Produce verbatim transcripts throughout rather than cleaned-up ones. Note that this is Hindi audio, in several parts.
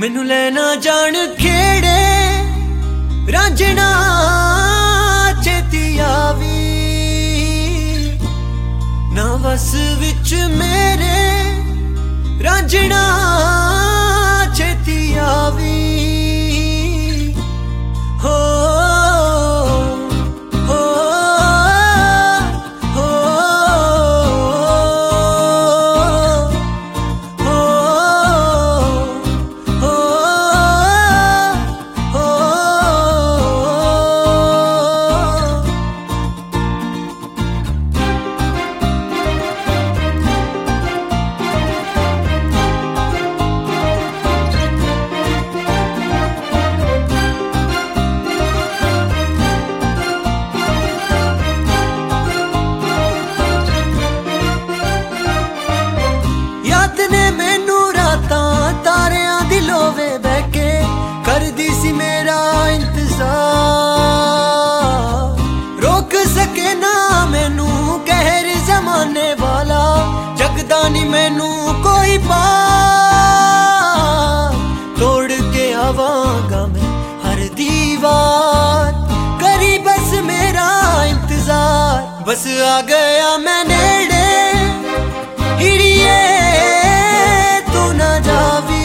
मैनू लेना जान खेड़े रांझना चेती आवी ना बस विच मेरे रांझना चेती आवी हो नी मैनू कोई पार तोड़ के आवांगा मैं हर दीवार करी बस मेरा इंतजार बस आ गया मैं नेड़े हिड़िए तू ना जावी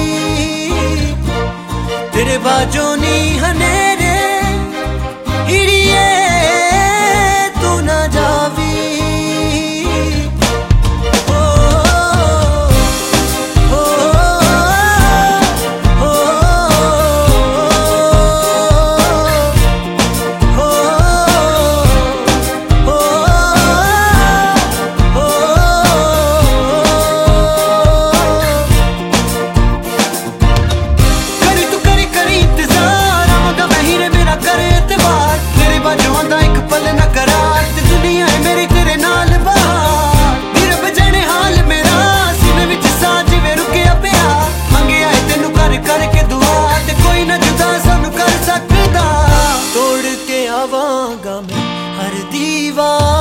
तेरे बाजों नी हनेरे हिड़िए तू ना जावी आवांगा मैं हर दीवार